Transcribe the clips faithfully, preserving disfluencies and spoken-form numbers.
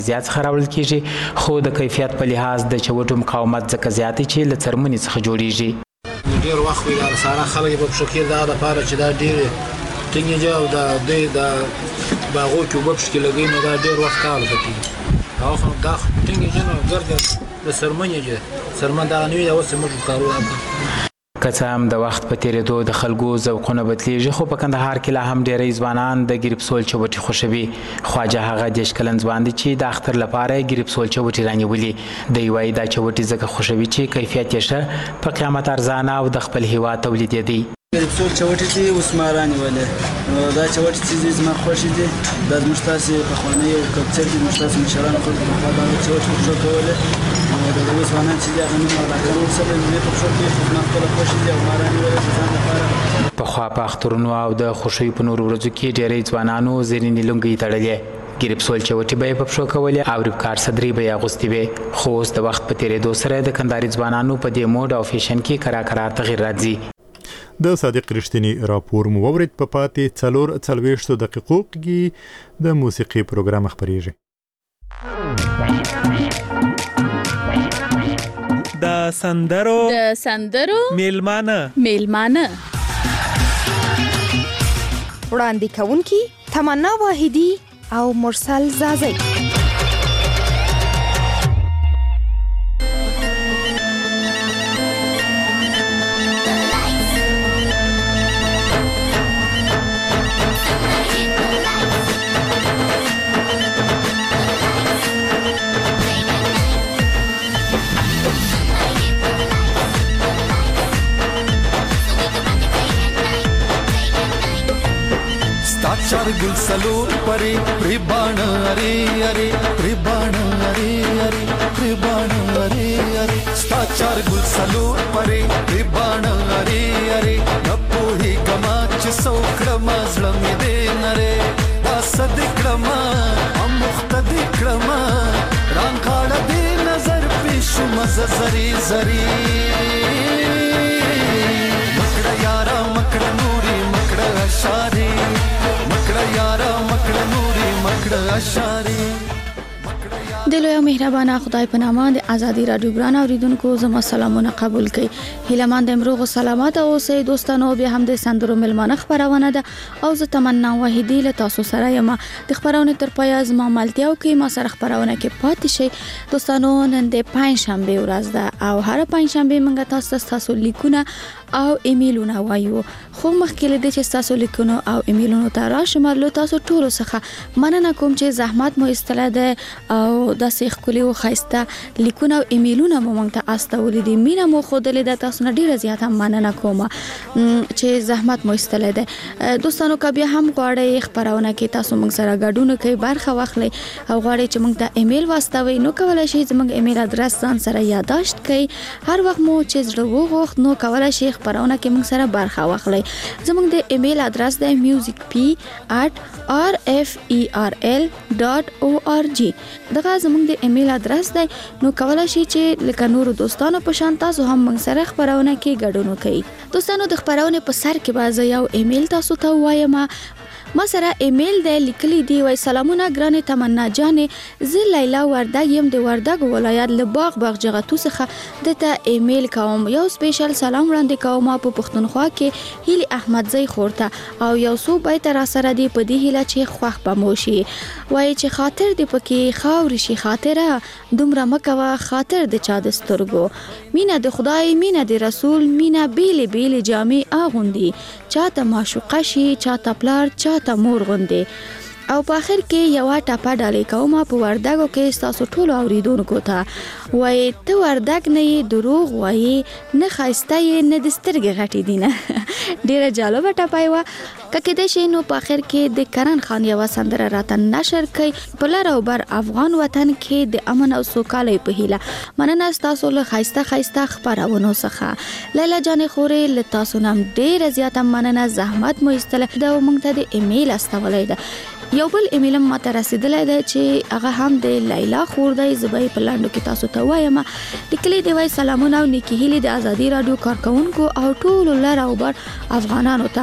زیات څخه راوړل کیږي، خو د کیفیت په لحاظ د چوټو مقاومت ځکه زیات چې له څرمنې څخه جوړیږي. ډېر وخت وي دا ساره خلک په شکل دا د پاره چې دا ډېر ټینګ جواب دا د د باغو کې وبښ کې لګي نو دا ډېر وخت کار کوي. او خو دا ټینګ جنو ګرځي د سرمنې جه سرمن دا نه وي دا اوس موږ کارونه که څه هم د وخت په تیریدو د خلکو ذوقونه بدلیږي، خو په کندهار کې لا هم ډیری ځوانان د ګریپسول چوټي خوښوي. خواجه هغه دېرش کلن ځوان دی چې د اختر لپاره ګریپسول چوټي رانیولي. دی وایي دا چوټي ځکه خوښوي چې کیفیت یې ښه، په قیمت ارزانه او د خپل هیواد تولید دی. ګریپسول چوټي دي اوس ما رانیولې، نو دا چوټي چې زما خوښ دي، دا زموږ تاسې پخوانی یو کلچر دی، زموږ تاسې مشرانو خلکو په خوا دا چوټي خوښ کولې. د دغه ځوانان چې دي هغه نوم علاقه ورسره مې په پښو کې خو زما خپله خوښ دي او ما رانیولې د ځان لپاره. پخوا په اخترونو او د خوښیو په نورو ورځو کې ډېری ځوانانو زرینې لونګۍ تړلې، ګریپسول چوټي به یې په پښو کولې او ریبکار صدرۍ به یې اغوستې وې. خو اوس د وخت په تېرېدو سره د کندهاري ځوانانو په دې موډ او فیشن کې کرار کرار تغیر راځي. د صادق رښتینی راپور مو واورید. په پاتې څلور څلوېښتو دقیقو کې د موسیقي پروګرام خپرېږي. د سندرو د سندرو میلمانه میلمانه وړاندې کوونکي تمنا واحدی او مرسل زازی. चार गुल सलूर परी प्रिबाण अरे अरे प्रिबाण अरे अरे प्रिबाण अरे अरे स्ता चार गुल सलूर परी प्रिबाण अरे अरे नपो ही गमाच सौक्रमा जलमी दे नरे दासद क्रमा अमुख्तद क्रमा रांखाड़ दे नजर पेशु मज़ जरी जरी मकड़ा यारा मकड़ा नूरी मकड़ा अशारी د لوی او مهربانه خدای په نامه د ازادي رادیو ګران اوریدونکو زما سلامونه قبول کړئ. هیلهمند امروغ او سلامات اوسئ دوستانو. بیا هم د سندرو ملمانه خبرونه ده او زه تمنا واحدی له تاسو سره یم. د خبرونه تر پای از ما ملتیاو کې ما سره خبرونه کې پاتې شي دوستانو. نن د پنځ شنبه ورځ ده او هر پنځ شنبه موږ تاسو تاسو لیکونه او ایمیلونه وایو. خو مخکې له دې چې تاسو لیکونه او ایمیلونه ته راشم له تاسو ټولو څخه مننه کوم چې زحمت مو استله ده او د سیخ کلی او خاصه لیکونه او ایمیلونه مو موږ ته استولې دي. مینه مو خودلې ده، تاسو نه ډیره زیاته مننه کوم چې زحمت مو استله ده. دوستانو کبه هم غواړئ خبرونه کې تاسو موږ سره ګډون کوي برخه واخلئ او غواړئ چې موږ ته ایمیل واستوي نو کولای شئ زموږ ایمیل ادرس ځان سره یاداشت کړئ. هر وخت مو چې زړه وغوښت نو کولای شئ خبرونه کې موږ سره برخه واخلئ. زموږ د ایمیل ادرس د music p at r f e r l dot org دغه زموږ د ایمیل ادرس دی. نو کولای شئ چې لکه نورو دوستانو په شان تاسو هم موږ سره خبرونه کې ګډون وکړئ. دوستانو د خبرونه په سر کې بازه یو ایمیل تاسو ته وایم. ما سره ایمیل دی لیکلی دی وای سلامونه ګرانه تمنا جانې زه لیلا وردګ یم د وردګ ولایت له باغ باغ جغتو څخه دته ایمیل کوم. یو سپیشل سلام وړاندې کوم په پښتونخوا کې هیلی احمدزی خورته او یو څو بیت را سره دی په دې هیله چې خوښ بموشي. وای چې خاطر دی پکې خاور شي خاطره دومره مکوه خاطر د چا د سترګو مینا د خدای مینا د رسول مینا بیل بیل جامې اغوندي چاته معشوقه شي چاته پلار چاته مور غوندي. او په اخر کې یو ټاپه ډالې کوم په وردګو کې تاسو ټول اوریدونکو ته وای ته وردګ نه دروغ وای نه خاصته نه د سترګې غټې دي نه ډیره جالبه ټاپه و ککه د شینو په اخر کې د کرن خان یو سندره راته نشر کړي په لار او بر افغان وطن کې د امن او سوکالۍ په هیله مننه تاسو له خاصته خاصته خبرونه څخه لیلا جان خوري له تاسو نام ډیره زیاته مننه زحمت مو استله د مونږ ته د ایمیل استولای ده. یو بل ایمیل ما ته رسیدلی دی چې هغه هم د لیلا خور دی. زبې په لاندو کې تاسو ته وایم لیکلي دی وای سلامونه او نیکی هیلې د ازادي رادیو کارکونکو او ټول لر او بر افغانانو ته.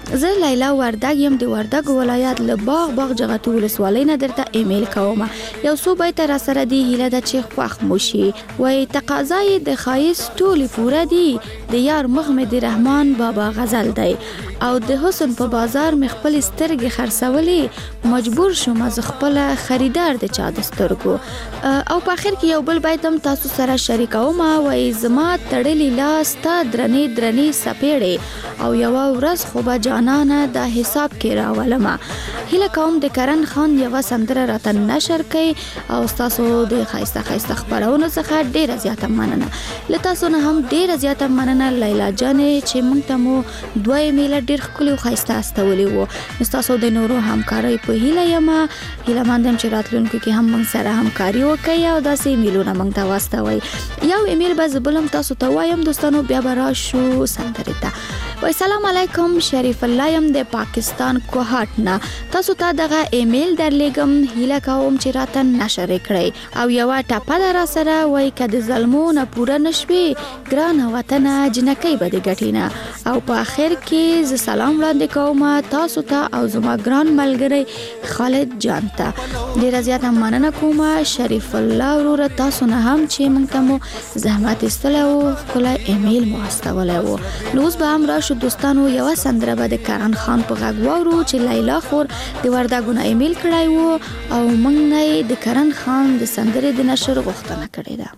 زه لیلا وردګ یم د وردګ ولایت له باغ باغ جغتو ولسوالۍ نه درته ایمیل کوم. یو څو بیت را سره دی هیله د چې خوښ مو شي. وای تقاضای د ښایست ټولې پوره دي، د یار مخ مې د رحمان بابا غزل دی، او د حسن په بازار مې خپل سترګې خرڅولې، مجبور شوم از خپل خریدار د چا د سترګو. او په اخر کې یو بل بیت هم تاسو سره شریکوم. وای زما تړلې لاس تا درنې درنې سپېړې، او یو ورځ خو به جانانه د حساب کې راولم. هیله کوم د کرن خان یو سندره راته نشر کړئ، او تاسو د خایسته خایسته خبرونو څخه ډیره زیاته مننه. له تاسو نه هم ډیره زیاته مننه لیلا جانې چې موږ ته مو دوه ایمیله ډیر ښکلي او ښایسته استولي وو. تاسو د نورو همکارۍ په هیله یم. هیله مند یم چې راتلونکي کې هم موږ سره همکاري وکړئ او داسې ایمیلونه موږ ته واستوئ. یو ایمیل به زه بل هم تاسو ته وایم دوستانو، بیا به راشو سندرې ته. وای سلام علیکم، شریف الله یم د پاکستان کوهاټ نه. تاسو ته دغه ایمیل درلیږم، هیله کوم چې راته نشر کړئ. او یوه ټپه ده را سره، وای که د ظلمو نه پوره نشوې ګرانه وطنه جنکۍ به دې ګټې نه. او په آخر کې زه سلام وړاندې کوم تاسو ته او زما ګران ملګری خالد جان ته. ډېره زیاته مننه کوم شریف الله وروره، تاسو نه هم چې موږ ته مو زحمت ایستلی و، ښکلی ایمیل مو استولی و. نو اوس به هم راشو دوستانو، یوه سندره به د کرن خان په غږ واورو چې لیلا خور د وردګو نه ایمیل کړی و، او موږ نه د کرن خان د سندرې د نشر غوښتنه کړې ده.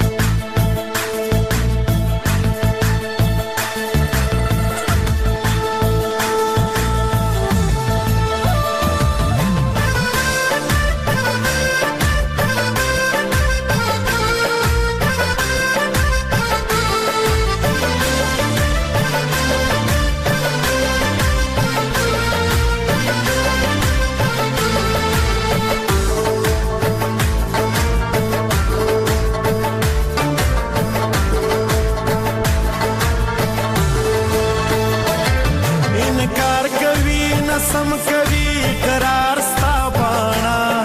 سم کوي قرار ستا باڼه،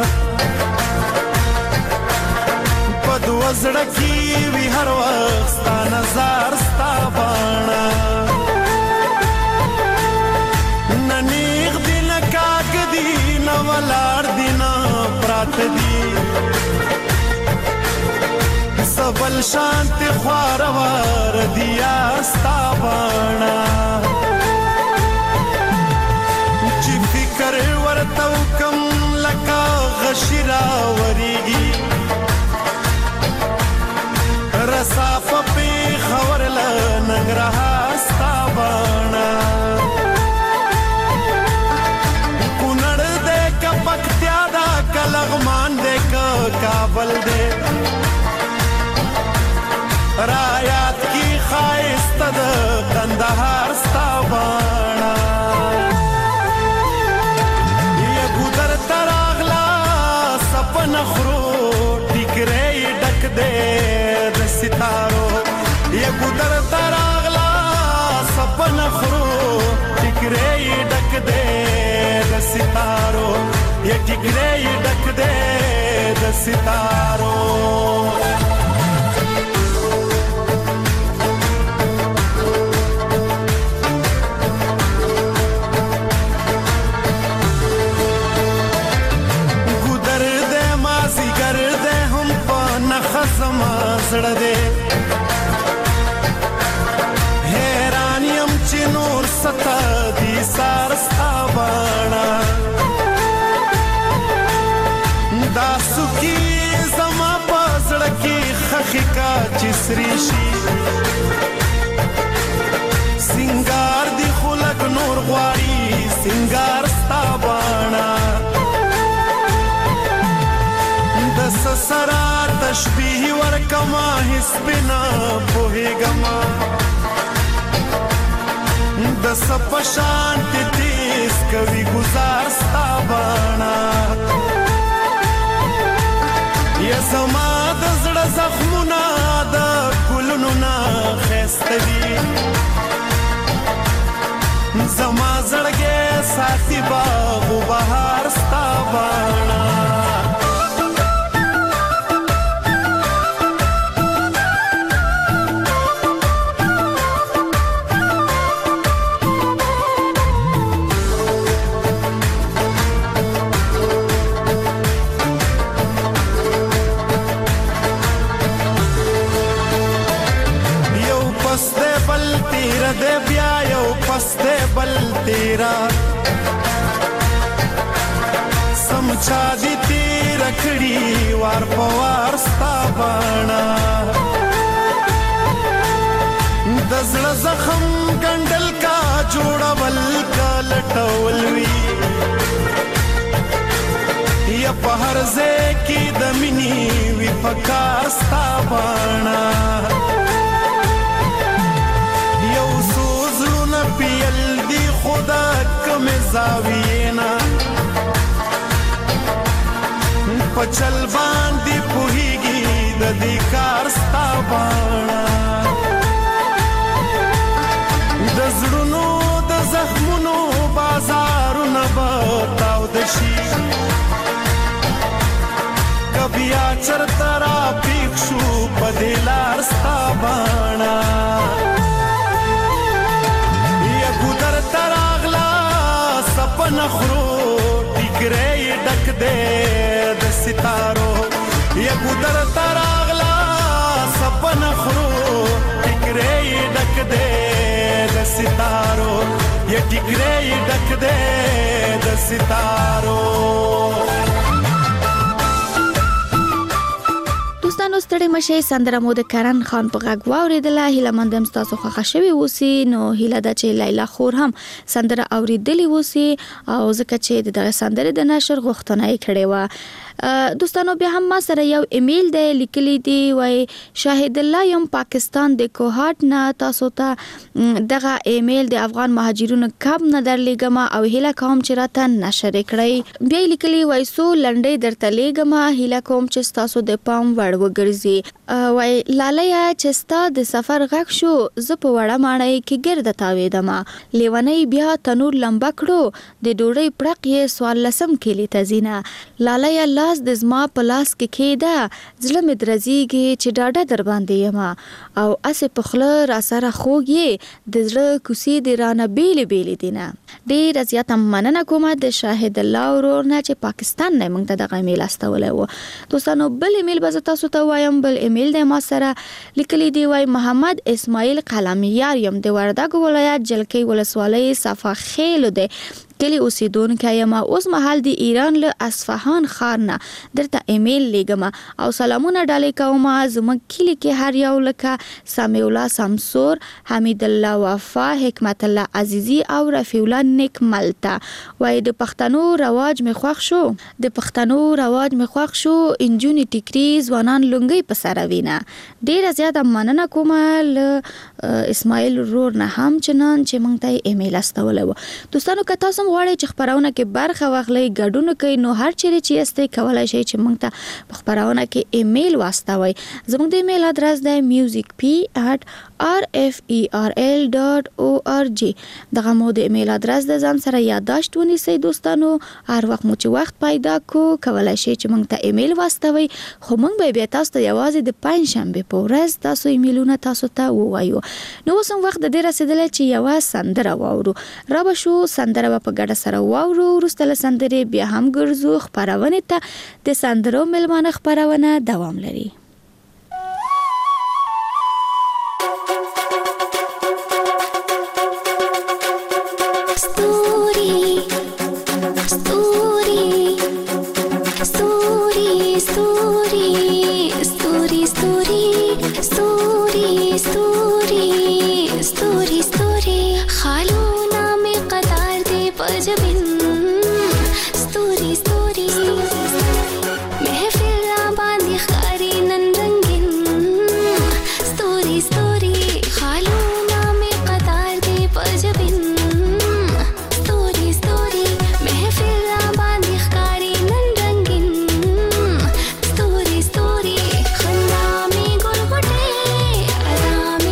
په دوه زړه کې وي هر وخت ستا نظر ستا باڼه. نه نیغ دي نه کاږ دي نه ولاړ دي نه پراته دي، څه بل شانتې خوارور دي یار ستا باڼه. فکر ورته وکم لکه غشي راورېږي، رسا په پېښور له ننګرهار ستا باڼه. کونړ دی که پکتیا ده که لغمان دی که کابل دی، رایات کی ښایسته د کندهار ستا باڼه. نخرو ټیکرې ډک دې د ستارو، یا ګودر تراغلا سپن خرو ټیکرې ډک دې د ستارو، یا ټیکرې ډک دې د ستارو. زړه دې حیران یم چې نور ستا دي سار ستا باڼه. دا سوکي زما په زړه کې خښې کا چې سرې شي، سینګار دي خو لږ نور غواړي سینګار ستا باڼه. د سسرا تشبیه ورکما هیڅ بنا پوهېږما، د سپ شانتې تیز کوي ګزار ستا باڼه. یا زما د زړه زخمونه د ګلونو نه ښایسته دي، زما زړګی ساتي باغ و بهار ستا باڼه. چا دي تیر کړي وار په وار ستا باڼه د زړه زخم ګنډل کا جوړول کا لټول وي یا په هر ځای کې د مینې وي پکار ستا باڼه یو څو زړونه پیل دي خدا کومې زاویې نه په چل باندې پوهیږي د دې کار ستا باڼه د زړونو د زخمونو بازارونه به تاوده شي که بیا چرته راپیښ شو په دې لار ستا باڼه یا ګودر ته راغله سپنه خورو ټیکری یې ډک دی د ستارو یا ګودر ته راغله سپنه خورو ټیکری یې ډک دی د ستارو یا ټیکری یې ډک دی د ستارو. دوستانو ستړي مشه سندره مو د کرن خان په غږ واوریدله. هیله مندم تاسو خوښه شوي اوسي. نو هیله ده چې لیلا خور هم سندره اوریدلې اوسي او ځکه چې دغه سندره د نشر غوښتنه یې کړې و. دوستانو بیا هم ما سره یو ایمیل دی لیکلی دی وای شاهد الله یم پاکستان د کوهاټ نه تاسو ته دغه ایمیل د افغان مهاجرونو کب نه درلېګم او هیله کوم چې راته نشر کړئ. بیا لیکلی وای سو لنډې درته لېګم هیله کوم چې تاسو د پام وړ وګرځي. وای لاله چې ستا د سفر غږ شو زه په وړه ماڼۍ کې ګرد تاوېدم لیونی بیا تنور لمبه کړو د ډوډۍ پړق یې سوال لسم کلی تزینه لاله لاس د زما په لاس کې کېده زړه مې درځيږي چې ډاډه در باندې یم او اسې په خوله را سره خوږ یې د زړه کوڅې د رانه بیلې بیلې دي نه. ډېره زیاته مننه کومه د شاهد الله ورور نه چې پاکستان نه موږ ته دغه ایمیل استولی و. دوستانو بل ایمیل به زه تاسو ته وایم. بل ایمیل دی ما سره لیکلی دی وای محمد اسماعیل قلمیار یم د وردګو ولایت جلکۍ ولسوالۍ صفا خیلو دی کلی اوسیدونکو یم. اوس مهال د ایران له اصفهان ښار نه درته ایمیل لیږم او سلامونه ډالۍ کوم زموږ کلی کې هر یو لکه سمیع الله سمسور حمید الله وفا حکمت الله عزیزی او رفیع الله نیکمل ته وای د پښتنو رواج می خوښ شو د پښتنو رواج می خوښ شو انجونی ټیکری ځوانان لونګي په سره وینا. ډیره زیاته مننه کوم له اسماعیل رور نه هم چنان چې مونږ ته ایمیل استولې و. دوستانو که تاسو غواړئ چې خبرونه کې برخه واخلئ ګډون کوي نو هر چیرې چې یاستئ کولای شئ چې مونږ ته په خبرونه کې ایمیل واستوئ. زموږ د ایمیل ادرس دی music p at r f e r l dot org. دغه مو د ایمیل ادرس د ځان سره یادداشت ونیسئ دوستانو. هر وخت مو چې وخت پیدا کو کولای شئ چې مونږ ته ایمیل واستوئ خو مونږ به بیا تاسو ته یوازې د پنځشنبه په ورځ تاسو ایمیلونه تاسو ته ووایو. نو اوس هم وخت د دې رسیدلی چې یوه سندره واورو. را به شو سندره به په ګډه سره واورو. وروسته له سندرې بیا هم ګرځو خپرونې ته. د سندرو مېلمانه خپرونه دوام لري. Story, story,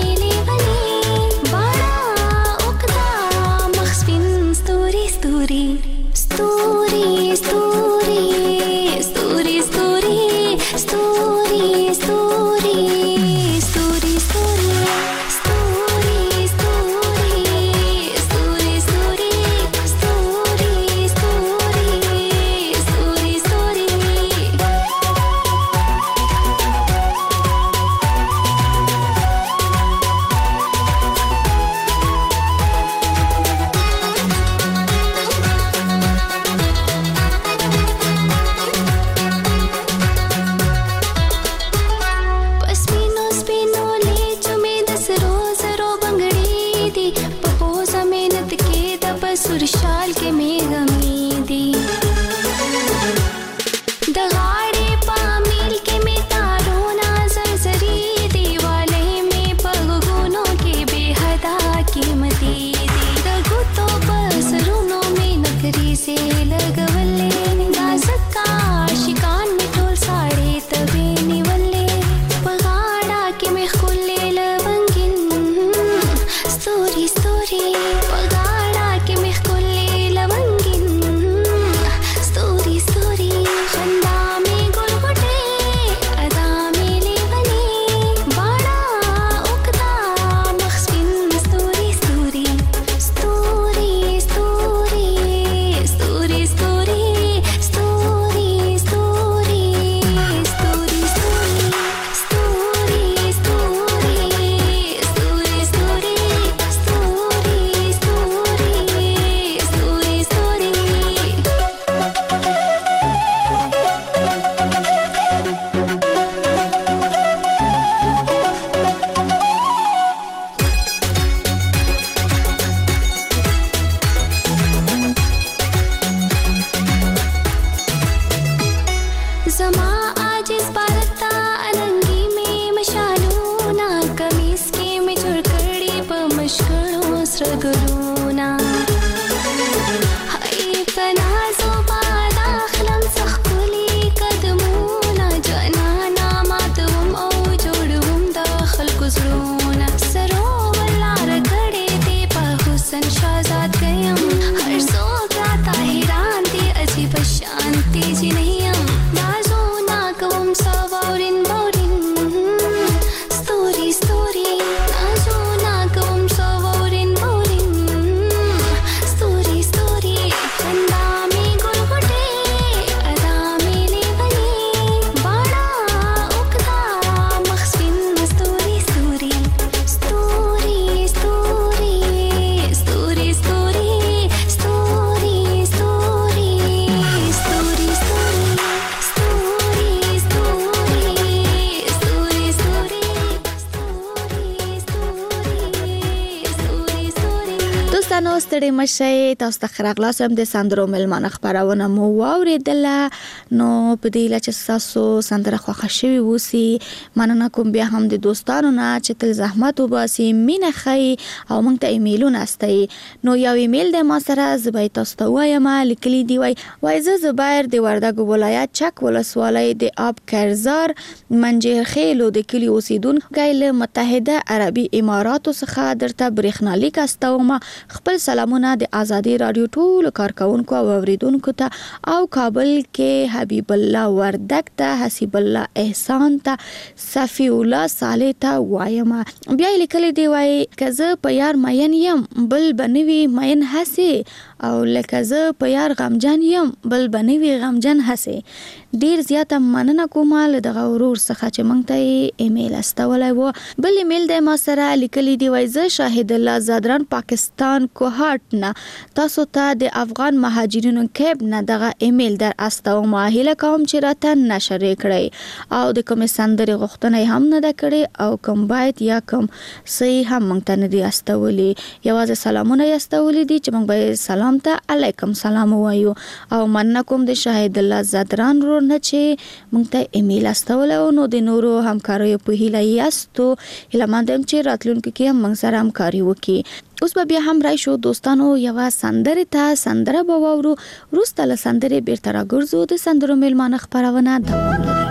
ستړي مشه تاسو ته خراغلاسم د سندرو ملمانه خبرونه مو واوریدله نو په دې لچ تاسو سندره خوښه شوی وسی مننه کوم بیا هم د دوستانو نه چې تل زحمت وباسي مینه خي او موږ ته ایمیلونه استي نو یو ایمیل د ما سره زبای تاسو ته وایم لیکلی دی وای وای ز زبیر د وردګ ولایت چک ولسوالۍ د آب کرزار منجر خیلو د کلی اوسیدونکو له متحده عربي اماراتو څخه درته برېښنالیک استوم خپل سلامونه د ازادي رادیو ټول کارکونکو او اوریدونکو ته او کابل کې حبیب الله وردګ ته حسیب الله احسان ته صفی الله صالح ته وایم بیا لیکل دی وای کزه په یار مین یم بل بنوي مین هسي او لکه زه په یار غمجن یم بل بنوي غمجن هسي ډیر زیاته مننه کوم له دغه ورور څخه چې مونږ ته ایمیل استولای وو بل ایمیل د ما سره لیکلی دی وای زه شاهد الله زادران پاکستان کوهات نه تاسو ته د افغان مهاجرینو کیب نه دغه ایمیل در استوم هله کوم چې راته نشر کړی او د کوم سندري غوښتنه هم نه ده کړې او کوم باید یا کوم صحیح هم مونږ ته نه دی استولی یوازې سلامونه یې استولی دي چې مونږ به سلام ته علیکم سلام وایو او مننه کوم د شاهد الله زادران رو نه چې مونږ ته ایمیل استول او نو د نورو همکاریو په هیله یاستو هله مندم چې راتلونکي کې هم موږ سره همکاري وکړي اوس به بیا هم رای شو دوستانو یو سندره ته سندره به وورو روسته له سندره بیرته راګرځو د سندرو میلمانه خبرونه دوام لري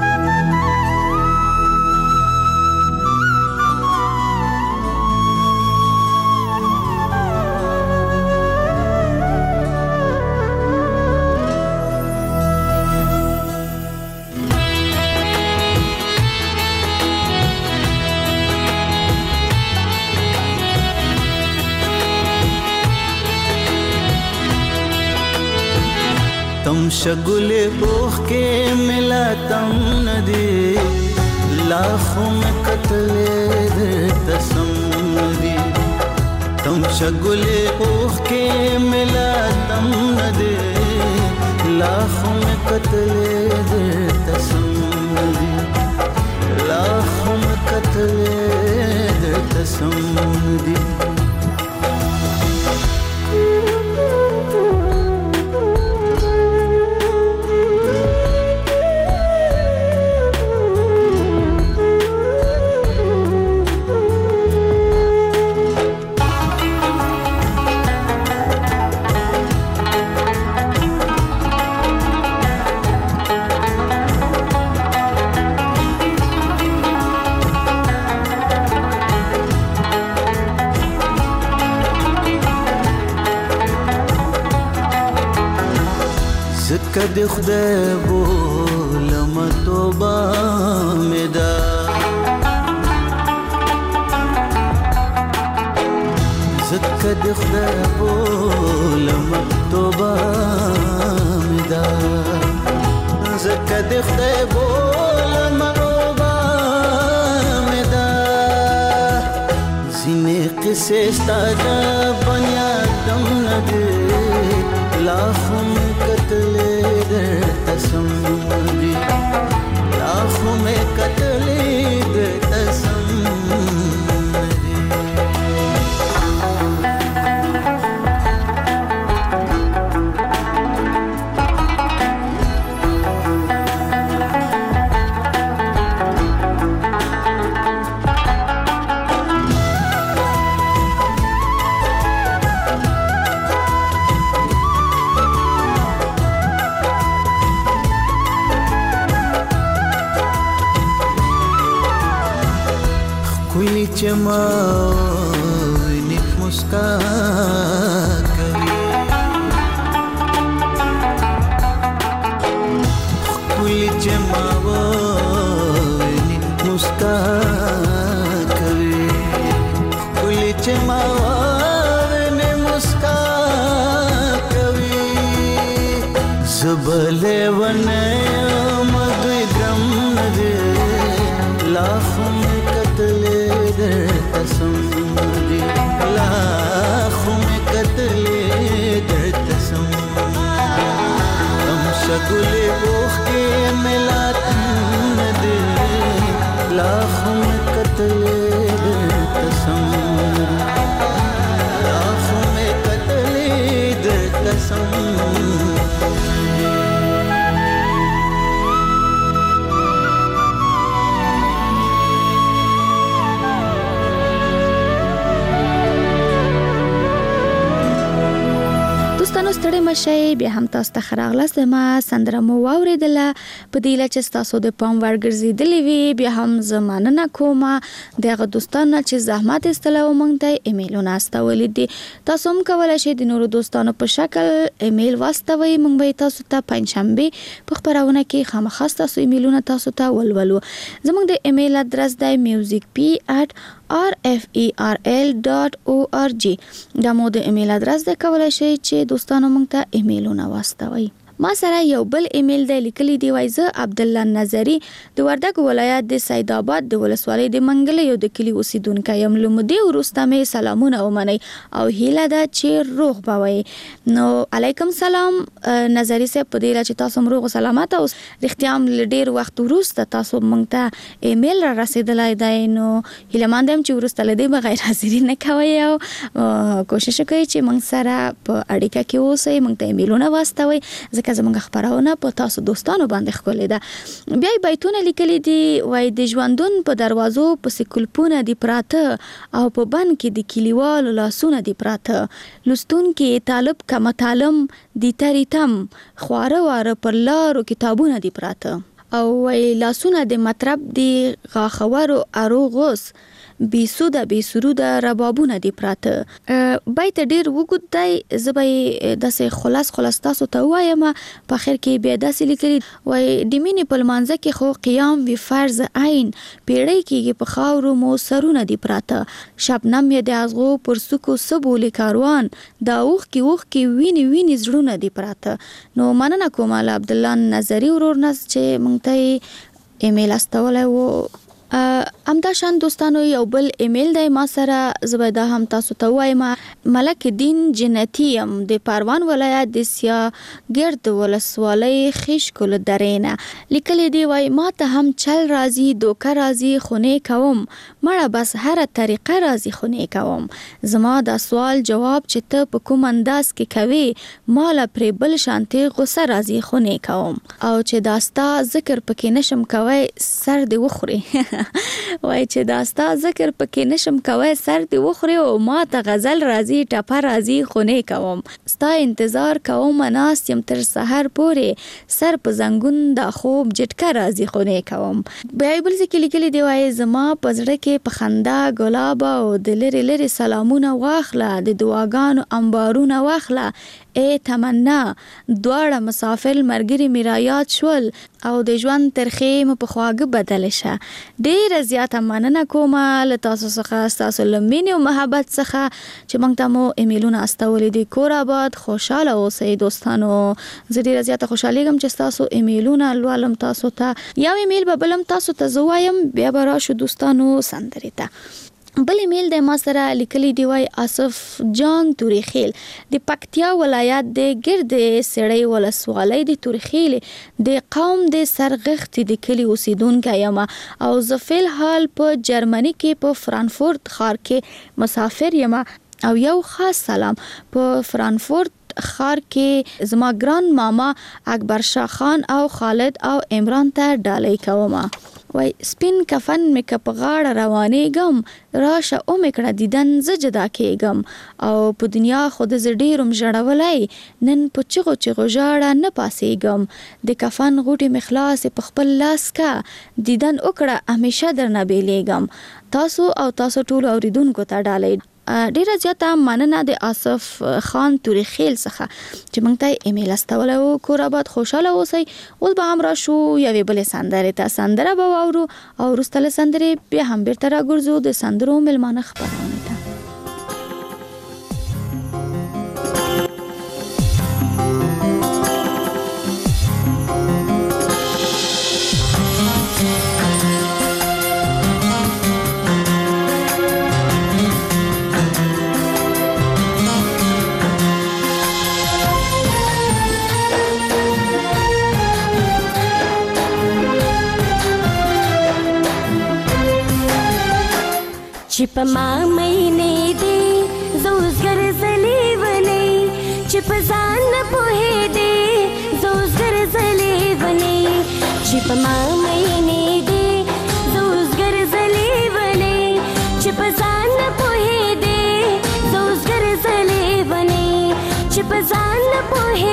तम शगुले बोख के मिला तम नदी लाखों में कतले दे तसम्मदी तम शगुले बोख के मिला तम नदी लाखों में कतले दे तसम्मदी लाखों में कतले दे तसम्मदी کدی خدای بولم توبه مدا زد کدی خدای بولم توبه مدا زد کدی خدای بولم توبه مدا زینه قصه ستاده بنیادم نده लाखों में कतले दे तसम्मदी लाखों में कतले दे तसम्मदी जमा निक मुस्कान करे कुल जमा निक मुस्कान करे कुल जमा ने मुस्कान करे ज़बले वने मगरम नदे लाखों में कतले तसम्मदी लाखों में कतले दे तसम्मदी हम शगुले बोख के मिला तम दे लाखों में कतले दे तसम्मदी लाखों में कतले مشي. بیا هم تاسو ته خراغلاست ما سندره مو واوریدله په دې لچ تاسو د پام ورګرځیدلې وی. بیا هم زمانه کومه دغه دوستانو چې زحمت استلو مونږ ته ایمیلونه استولې دي. تاسو هم کولای شئ د نورو دوستانو په شکل ایمیل واستوي. مونږ به تاسو ته پنځشنبه په خبرونه کې خامخا تاسو ایمیلونه تاسو ته ولولو. زموږ د ایمیل ادرس دی music p at r f e r l dot org. دا مو د ایمیل ادرس دی، کولای شئ چې دوستانو مونږ ته ایمیلونه واستوي. ما سره یو بل ایمیل دی لیکلی دی، وای زه عبد الله نظری د وردګ ولایت د سید آباد د ولسوالۍ د منګل یو د کلی اوسیدونکی یم. لومدي وروسته مې سلامونه ومنئ او هیله ده چې روغ بوئ. نو علیکم سلام نظری صاحب، په دې چې تاسو روغ او سلامت اوس. رښتیا هم ډیر وخت وروسته تاسو مونږ ته ایمیل را رسیدلی دی، نو هیله مند یم چې وروسته له دې بغیر حاضري نه کوئ او کوشش وکړئ چې مونږ سره په اړیکه کې اوسئ، مونږ ته ایمیلونه واستوئ، ځکه زموږ خبرونه په تاسو دوستانو باندې ښکلې ده. بیا یې بیتونه لیکلي دي، وای د ژوندون په دروازو پسې کلپونه دي پراته او په بن کې د کلیوالو لاسونه دي پراته. لوستونکي طالب که مطالم دي تریتم خواره واره پر لارو کتابونه دي پراته. او وای لاسونه د مطرب دي غاخورو اروغوس بی سوده بی سروده ربابونه دی پراته. بیت ډیر وګد دی، زه به داسې خلاص خلاص تاسو ته وایم. په اخر کې بیا داسې لیکلي وای د مینې په لمانځه کې خو قیام وی فرض عین، پیړۍ کېږي په خاورو مو سرونه دی پراته. شبنم یې د ازغو پر سکو سبولې کاروان، دا اوښکې اوښکې وینې وینې زړونه دی پراته. نو مننه کوم له عبدالله نظری ورور نه چې مونږ ته ایمیل استولی و. همدا شان دوستانو یو بل ایمیل دی ما سره، زه به دا هم تاسو ته وایم. ملک دین جنتی یم د پروان ولایت د سیاګرد ولسوالۍ خیشکل درې نه. لیکلی دی وای ما ته هم چل راځي دوکه راځي خو نه کوم، مړه بس هره طریقه راځي خو نه کوم. زما دا سوال جواب چې ته په کوم انداز کې کوي، مالا پرې بل شانتې غصه راځي خو نه کوم. او چې داستا ذکر پکې نشم کوي سر دې وخوري. وای چې داستا ذکر پکې نشم کوي سر دې وخوري، او ما ته غزل راځي ټپه راځي خو نه کوم. ستا انتظار کوم ناست یم تر سحر پورې، سر په زنګون دا خوب جټکه راځي خو نه کوم. بیا بل ځکه لیکلي دی وای زما په زړه کې په خندا ګلاب او د لري لري سلامونه واخله، د دعاګانو انبارونه واخله. ای تمنا دواړه مسافر مرګري میرا یاد شول، او د ژوند ترخې مو په خواږه بدل شه. ډیره زیاته مننه کوم له تاسو څخه، تاسو له مینې او محبت څخه چې موږ ته مو ایمیلونه استولې دي. کور آباد، خوشاله اوسئ دوستانو. زه ډیره زیاته خوشحالیږم چې تاسو ایمیلونه لولم. تاسو ته یو ایمیل به بلم تاسو ته زه وایم، بیا به راشو دوستانو سندرې ته. بل ایمیل د ما سره لیکلی دی وای آصف جان توریخیل د پکتیا ولایت د ګرد سړی ولسوالۍ د توریخیل د قوم د سرغښت د کلی اوسیدونکی یم، او زه فل حال په جرمني کې په فرانکفورت ښار کې مسافر یم. او یو خاص سلام په فرانکفورت ښار کې زما ګران ماما اکبر شاه خان او خالد او عمران ته ډالۍ کوم. وای سپین کفن مې که په غاړه روانېږم، راشه او مې کړه دیدن زه جدا کېږم. او په دنیا خو د زه ډېر م ژړولی، نن په چغو چغو ژاړه نه پاسېږم. د کفن غوټې مې خلاصې په خپل لاس کا، دیدن وکړه همیشه درنه بیلیږم. تاسو او تاسو ټولو اوریدونکو ته ډالۍ. ډیره زیاته مننه د آصف خان توریخیل څخه چې موږ ته ایمیل استولی و. کور آباد، خوشحاله اوسئ. اوس به هم راشو یوې بلې سندرې ته. سندره به واورو او وروسته له سندرې بیا هم بیرته راګرځو د سندرو میلمانه خپرونې ته. چې په ما مینې دې زه اوس ګرځلې ونې، چې په ځان نه پوهېدې زه اوس ګرځلې ونې، چې په ما مینې دې زه اوس ګرځلې ونې، چې په ځان نه پوهېدې زه اوس ګرځلې ونې، چې په ځان نه پوهېدې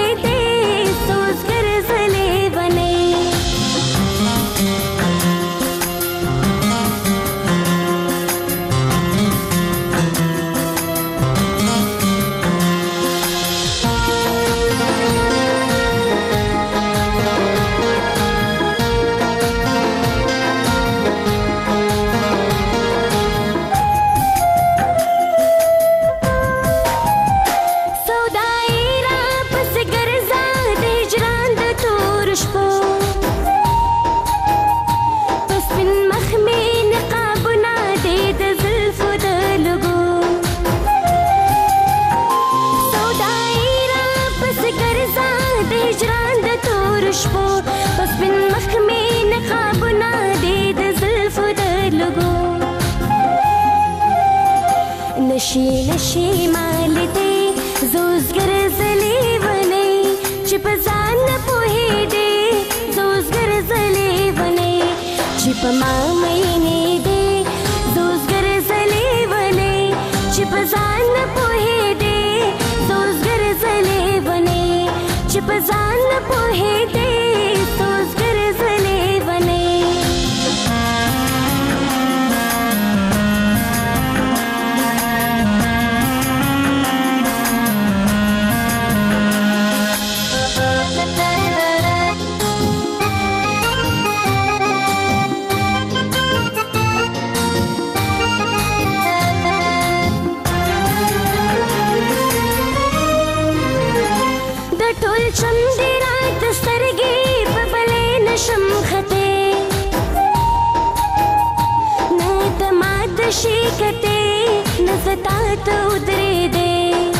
شیمال دی زوزګر زلی ونی چې په ځان نه پوهېدې زوزګر زلی ونی چې په ما مینې دی زوزګر زلی ونی چې په ځان نه پوهېدې زوزګر زلی ونی چې په ځان نه پوهېدې زوزګر زلی ونی شیکتے نزتا تو ادرے دے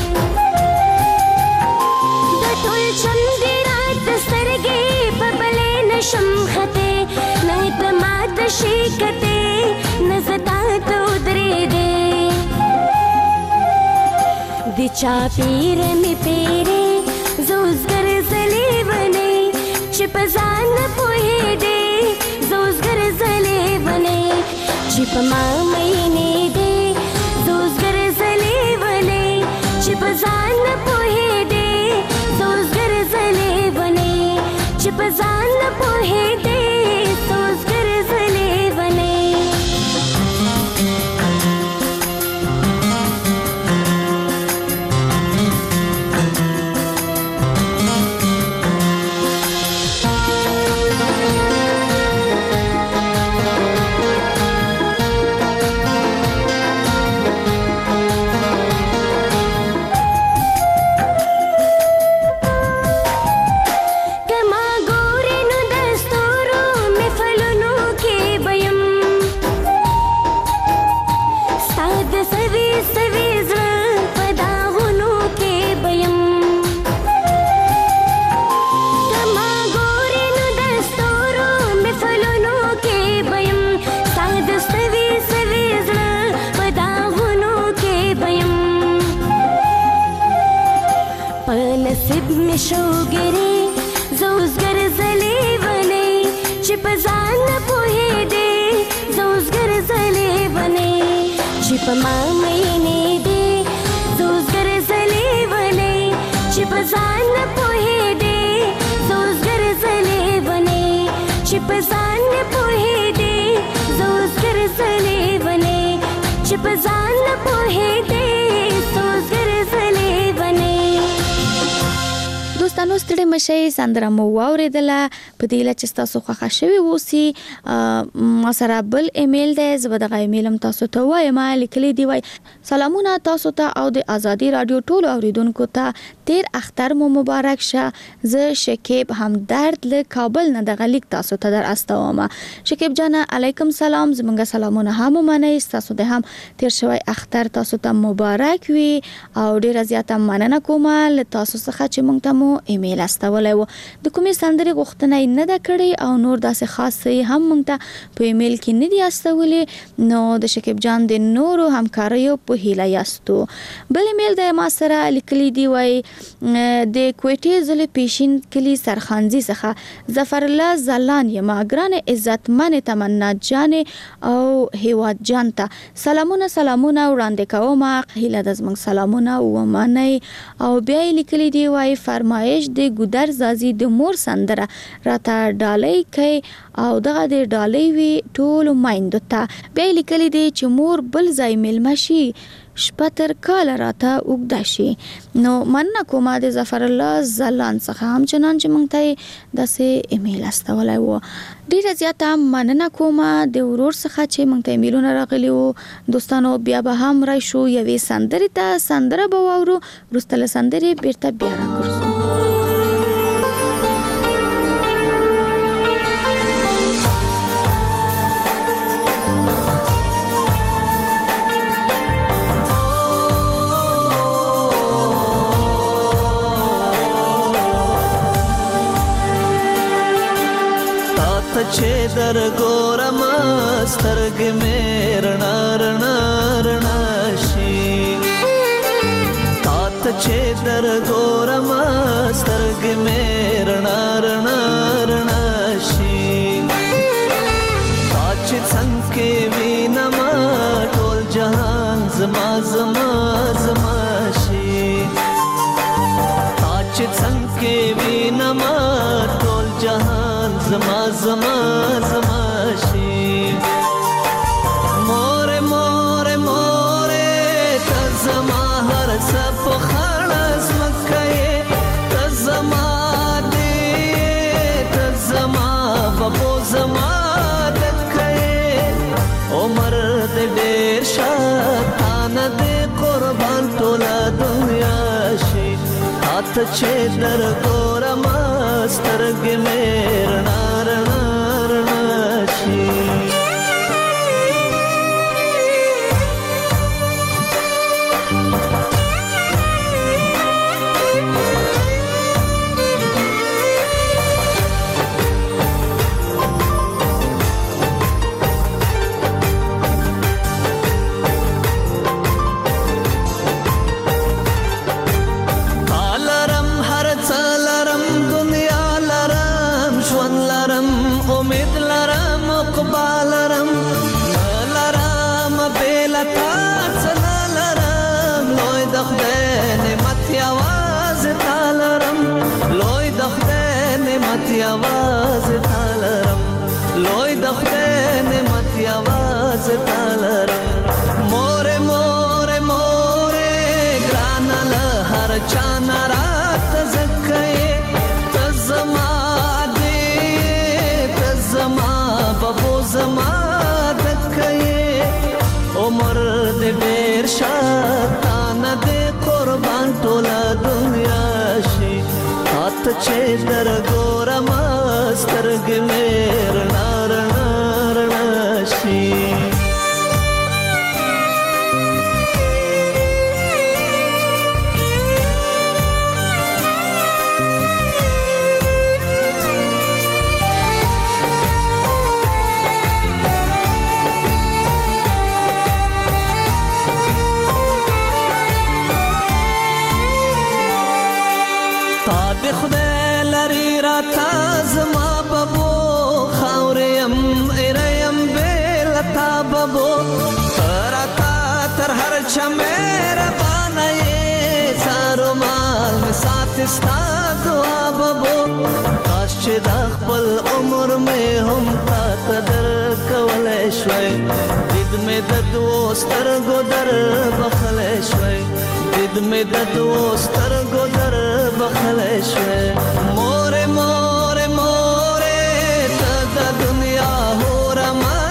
دټول چندی رات سترګې په بلې نشم خته نه ته مات شیکتے نزتا تو ادرے دے د چا پیر می پیره زوزګر زلی ونی چې په ځان پوهې دې زوزګر زلی ونی چې په ما مینې دې زوزګر زلی ونی چې په ځان پوهې دې زوزګر زلی ونی چې په ځان پوهې دې زوزګر زلی ونی شوګری زوزګر زلی ونی چې په ځان پوهې دې زوزګر زلی ونی چې په ما مینې دې زوزګر زلی ونی چې په ځان پوهې دې زوزګر زلی ونی چې په ځان پوهې دې زوزګر زلی ونی چې په ځان پوهې دې زوزګر زلی ونی دوستانو ستړي مشي سندره مو واوریدله په دې لچ تاسو خوښه شوی وسی ما سره بل ایمیل دی زه به دغه ایمیل هم تاسو ته وایم لیکلي دی وای سلامونه تاسو ته او د ازادي رادیو ټول اوریدونکو ته تیر اختر مو مبارک شه زه شکیب همدرد له کابل نه دغه لیک تاسو ته در استوم شکیب جان علیکم سلام زمونږ سلامونه هم منئ تاسو د هم تیر شوی اختر تاسو ته مبارک وي او ډیر زیاته مننه کوم له تاسو څخه چې مونږ ته مو ایمیل استولای و د کومې سندرې غوښتنه نه ده کړې او نور داسې خاصې هم مونږ ته په ایمیل کې نه دی استولې نو د شکیب جان د نورو همکاریو په هیله یاستو بل ایمیل د ما سره لیکلي دی وای د کوټې زل پیشین کلی سرخانزي څخه ظفر الله زلان یم ګران عزتمن تمنا جان او هیواد جان ته سلامونه سلامونه وړاندې کوم هیله د زمنګ سلامونه و منئ او بیا لیکلي دی وای فرمایش د ګودر زازي د مور سندره راته ډالۍ کوي او دغه د ډالۍ وی ټول مایندو ته بیا لیکلي دی چې مور بل ځای ملمشي شپتر کال راته وګدا شي نو مننه کومه د ظفر الله زلان څخه هم چنان چې مونږ ته داسې ایمیل استولای و ډیره زیاته مننه کومه د ورور څخه چې مونږ ته ایمیلونه راغلي وو دوستانو بیا به هم راشو یوې سندرې ته سندره به واورو وروسته له سندرې بیرته بیا راګرځو چې در ګورم سترګې مې رڼا رڼا رڼا شي ګورم سترګې مې رڼا رڼا رڼا شي تا چې څنګه کې وینم ټول جهان زما زما زما شي تا چې څنګه کې وینم ټول جهان زما زما زما شي مور مور مور ته زما هر څه په خړس مکه ته زما دې ته زما بابو زما دکه عمر دې ډېر شاتان دې قربان ټول دنیا شي هات چې در ګورم سترګې مې رڼا رڼا رڼا شي आवाज तालरम लोई दखदे निमत आवाज तालरम मोरे मोरे मोरे ग्रानल हर चाना रात जक्के तजमा दे तजमा बबो जमा दक्के उमर दे बेर शातान दे कुर्बान टोला दुनिया शी हाथ छे दर गोरम سترګې مې رڼا رڼا رڼا شي تا دې خدای لري راته زما بابو ترتا تر هر چمیر بانای سارو مال می سات استا دعا بابو کاش چې د خپل عمر مې هم تا تدر کولای شوي دید مې د دوستر ګدر بخلای شوي دید مې د دوستر ګدر بخلای شوي مور مور مور ته د دنیا هور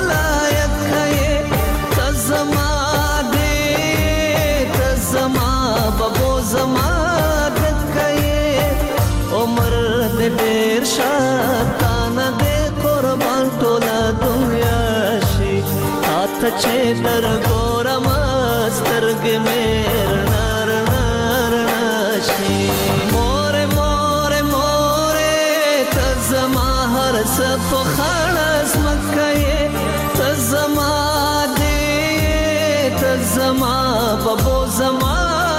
زما دکه عمر دې ډېر شاتان دې قربان ټوله دنیا شي هات چې در ګورم سترګې مې رڼا رڼا رڼا شي مور مور مور ته زما هر څه په خړس مکه ته زما دې ته زما بابو زما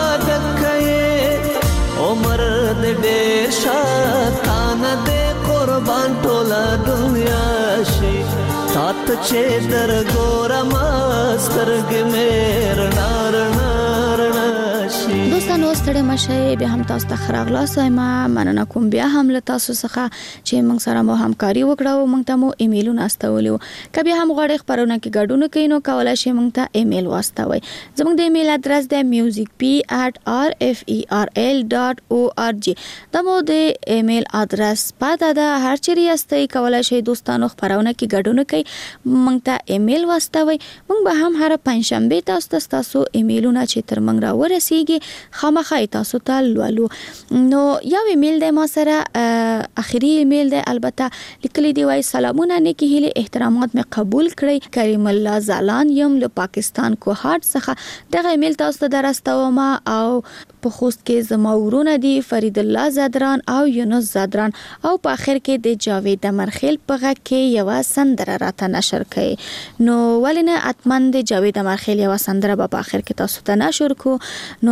عمر دې ډېر شاتان دې قربان ټوله دنیا شي تات چې در ګورم سترګې مې رڼا رڼا رڼا شي دوستانو ستړي مشه به هم تاسو ته خراغلاس وایم مننه کوم بیا هم له تاسو څخه چې موږ سره مو همکاري وکړو موږ ته مو ایمیلونه استولیو کبه هم غواړئ خبرونه کې ګډون کینو کولای شئ موږ ته ایمیل واستوي زموږ د ایمیل ادرس د music p at r f e r l dot org دا مو د ایمیل ادرس پاته ده هر چیرې یاستئ کولای شئ دوستانو خبرونه کې ګډون کړئ موږ ته ایمیل واستوي موږ به هم هر پنځشنبه تاسو ته تاسو ایمیلونه چې تر موږ را ورسیږي خامخا تاسو ته لولو نو یو ایمیل د ما سره اخیری ایمیل د البته لیکلي دی وای سلامونه نیکی هیله احترامات مې قبول کړئ کریم الله زالان یم له پاکستان کوهاټ څخه دغه ایمیل تاسو ته درستوم او په خوست کې زما ورونه دي فرید الله زادران او یونس زادران او په اخر کې د جاوید امرخیل په غږ کې یو سندره راته نشر کړي نو ولنه اتمن د جاوید امرخیل یو سندره په اخر کې تاسو ته نشر کو نو ډیر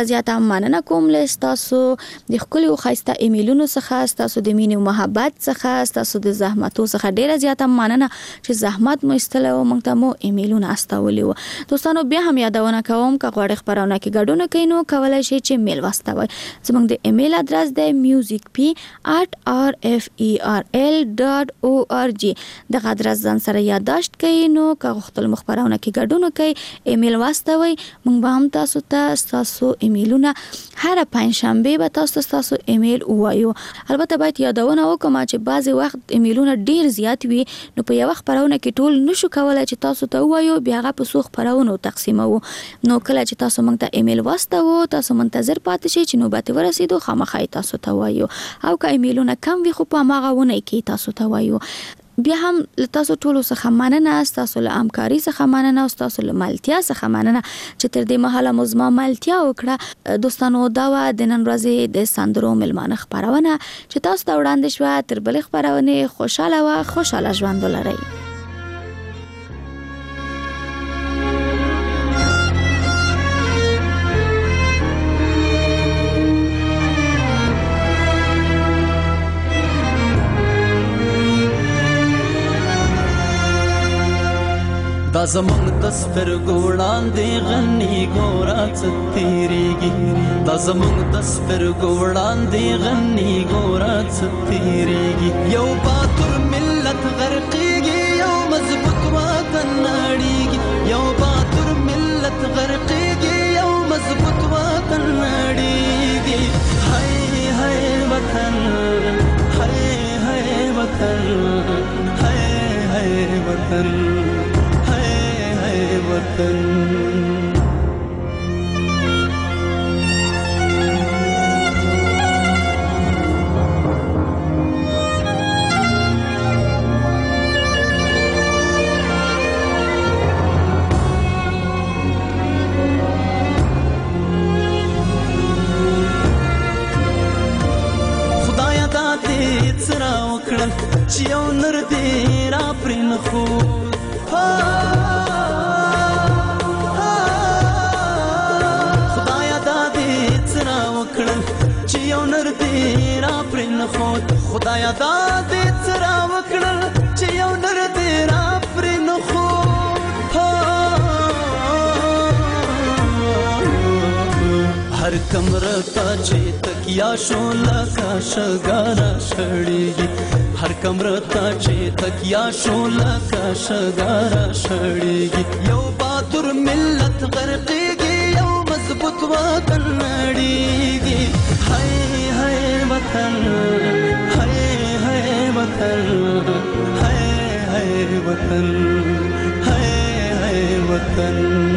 زیاته مننه کوم له تاسو د خپل خاصه ایمیلونو څخه، تاسو د مینې او محبت څخه، تاسو د زحمتو څخه ډیره زیاته مننه چې زحمت مو استله او موږ ته مو ایمیلونه استولي وو. دوستانو بیا هم یادونه کوم که غواړئ خبرونه کې ګډون کړئ نو کولای شئ چې میل واستوئ. زموږ د ایمیل ادرس دی music p at r f e r l dot org. دغه ادرس ځان سره یادداشت کړئ نو که غوښتل مخبرونه کې ګډون کړئ ایمیل واستوئ. موږ به هم تاسو ته تاسو ایمیلونه هر پنځشنبه به تاسو تاسو ایمیل وایو. البته باید یادونه وکم چې بعضی وخت ایمیلونه ډیر زیات وي نو په یو خبرونه کې ټول نشو کولای چې تاسو ته وایو، بیا هغه په څو خبرونو تقسیمو. نو کله چې تاسو موږ ته ایمیل واستوو تاسو منتظر پاتې شئ چې نوبت ورسېدو خامخا تاسو ته وایو، او که ایمیلونه کم وي خو په هغه ونه کې تاسو ته وایو. بیا هم تاسو ټولو څخه مننه، تاسو له همکاري څخه مننه او تاسو له ملتیا څخه مننه چې تر دې مهاله مزما ملتیا وکړه. دوستانو دا و د نن ورځې د سندرو ملمانه خبرونه چې تاسو ته وړاندې شوه. تر بلې خبرونه خوشاله و خوشاله ژوند ولرئ. دا زمونږ د سترګو وړاندې غني ګوره څه تېرېږي، دا زمونږ د سترګو وړاندې غني ګوره څه تېرېږي. یو باتور ملت غرقېږي، یو مضبوط وطن نړېږي. یو باتور ملت غرقېږي، یو مضبوط وطن نړېږي. هی هی وطن، هی هی وطن، هی هی وطن، وطن. خدایا دا دې څه راوکړل چې یو نر دې را پرې نه ښود. چې یو نر دې را پرې نه ښود. خدایا دا دې څه راوکړل چې یو نر دې را پرې نه ښود. هر کمره ته چې تکیا شو لکه شګاره شړېږي، هر کمره ته چې تکیا شو لکه شګاره شړېږي. یو باتور ملت غرقېږي، یو مضبوط وطن نړېږي. هی هی وطن، هی هی وطن، هی هی وطن، هی هی وطن.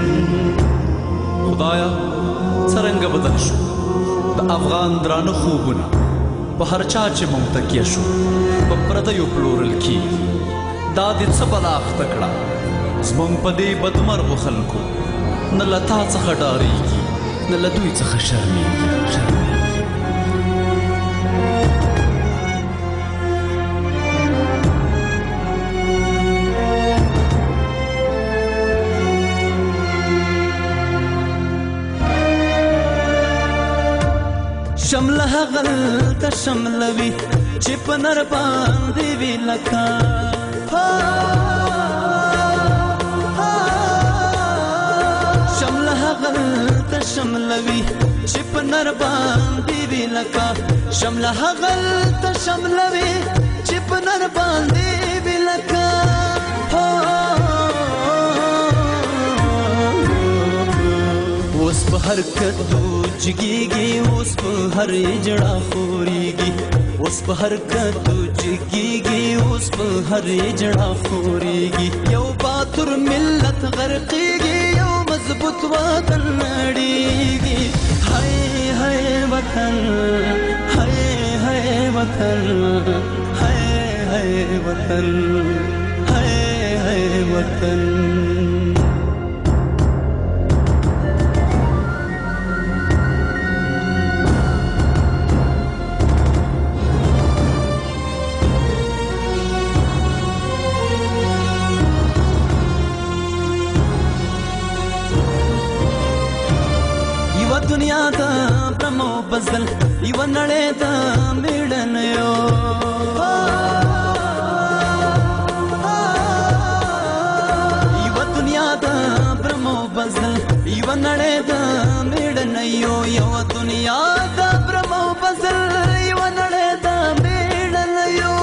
خدایا څرنګه بدل شو د افغان درانه خوبونه، په هر چا چې مونږ تکیه شو په پردیو پلورل کېږي. دا دې څه بلا اخته کړه زمونږ په دې بدمرغو خلکو، نه له تا څخه ډارېږي نه له دوی څخه شرمېږي. شمله هغلته شملوي چې په نر باندې وي لکه شمله هغلته شملوي چې په نر باندې وي لکه شمله هغلته شملوي چې په نر باندې وي لکه اوس په هر کدو جګېږي، اوس په هر اجړه خورېږي. اوس په هر کدو جګېږي، اوس په هر اجړه خورېږي. یو باتور ملت غرقېږي، یو مضبوط وطن نړېږي. هی هی وطن، هی هی وطن، هی هی وطن، هی هی وطن. دنیا ته برمو بزل یو نړۍ ته میړنه یو یو دنیا ته برمو بزل یو نړۍ ته میړنه یو یو دنیا ته برمو بزل یو نړۍ ته میړنه یو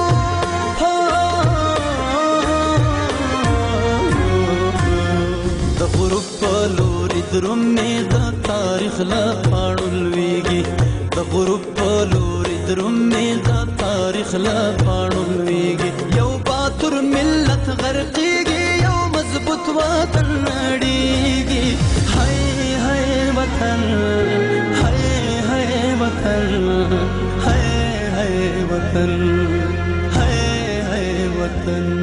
د غروب په لوري درومې د تاریخ له پاڼو لویږي د غروب په لوري درومې د تاریخ له پاڼو لویږي یو باتور ملت غرقېږي یو مضبوط وطن نړېږي هاي هاي وطن هاي هاي وطن هاي هاي وطن هاي هاي وطن